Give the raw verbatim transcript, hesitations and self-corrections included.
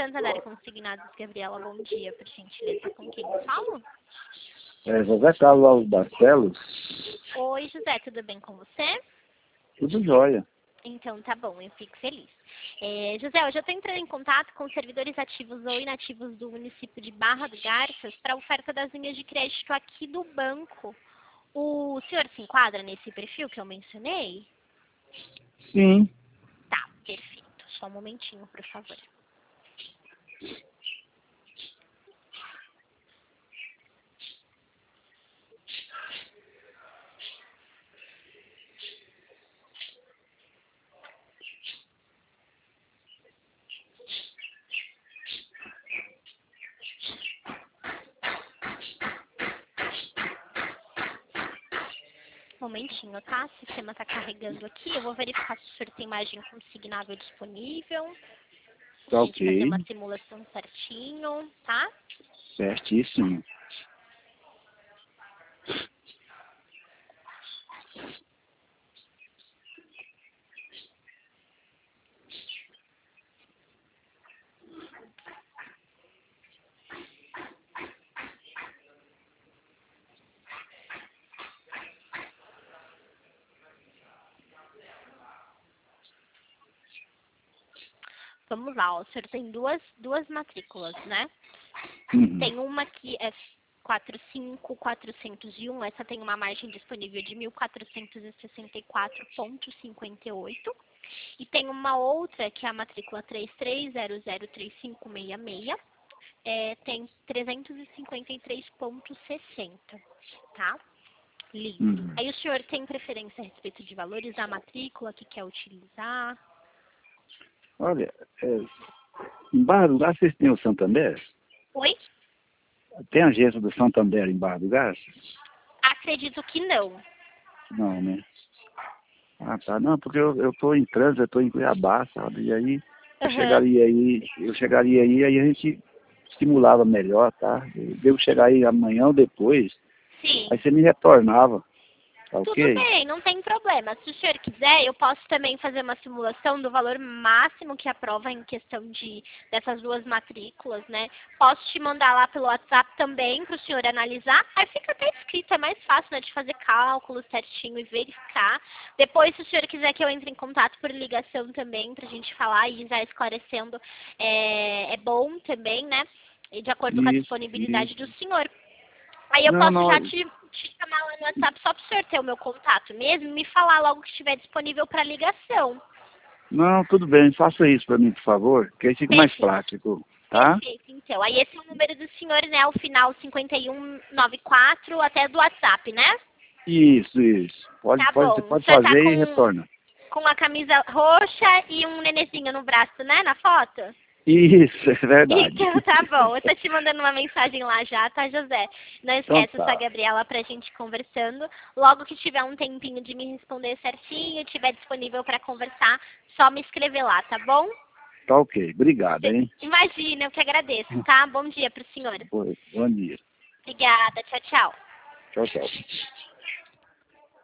Santander Consignados, Gabriela, bom dia, por gentileza, com quem eu falo? É, José Carlos Alves Barcelos. Oi, José, tudo bem com você? Tudo jóia. Então tá bom, eu fico feliz. É, José, hoje eu estou entrando em contato com servidores ativos ou inativos do município de Barra do Garças para a oferta das linhas de crédito aqui do banco. O senhor se enquadra nesse perfil que eu mencionei? Sim. Tá, perfeito. Só um momentinho, por favor. Momentinho, tá? O sistema tá carregando aqui. Eu vou verificar se o senhor tem margem consignável disponível. Tá A gente fazer ok. uma simulação certinho, tá? Certíssimo. Vamos lá, ó. O senhor tem duas, duas matrículas, né? Uhum. Tem uma que é quatro cinco quatrocentos e um, essa tem uma margem disponível de mil quatrocentos e sessenta e quatro vírgula cinquenta e oito. E tem uma outra, que é a matrícula três três zero zero três cinco seis seis, é, tem trezentos e cinquenta e três vírgula sessenta, tá? Livre. Uhum. Aí o senhor tem preferência a respeito de valores da matrícula que quer utilizar? Olha, é, em Barra do Garças vocês têm o Santander? Oi? Tem agência do Santander em Barra do Garças? Acredito que não. Não, né? Ah, tá. Não, porque eu, eu tô em trânsito, eu tô em Cuiabá, sabe? E aí eu Aham. chegaria aí, eu chegaria aí, aí a gente simulava melhor, tá? Eu devo chegar aí amanhã ou depois, aí Sim. você me retornava, tá Tudo ok? bem, não tem problema. Se o senhor quiser, eu posso também fazer uma simulação do valor máximo que aprova em questão de dessas duas matrículas, né? Posso te mandar lá pelo WhatsApp também para o senhor analisar. Aí fica até escrito, é mais fácil, né, de fazer cálculos certinho e verificar. Depois, se o senhor quiser que eu entre em contato por ligação também, para a gente falar e já esclarecendo, é, é bom também, né? E de acordo com a Isso, disponibilidade do isso. senhor. Aí eu Não, posso já não, te, te chamar lá no WhatsApp só para o senhor ter o meu contato mesmo e me falar logo que estiver disponível para ligação. não, tudo bem, faça isso para mim, por favor, que aí fica mais Perfeito. prático, tá? Perfeito, então. Aí esse é o número do senhor, né? O final cinquenta e um noventa e quatro, até do WhatsApp, né? Isso, isso. Pode, Tá pode, você bom. O pode senhor tá fazer e com, retorna. com a camisa roxa e um nenenzinho no braço, né? Na foto? Isso, é verdade. Então tá bom, eu tô te mandando uma mensagem lá já, tá, José? Não Então esquece, eu sou a tá, Gabriela, pra gente conversando. Logo que tiver um tempinho de me responder certinho, tiver disponível pra conversar, só me escrever lá, tá bom? tá ok. Obrigado, hein? Imagina, eu que agradeço, tá? Bom dia pro senhor. Bom dia. Obrigada, tchau, tchau. Tchau, tchau.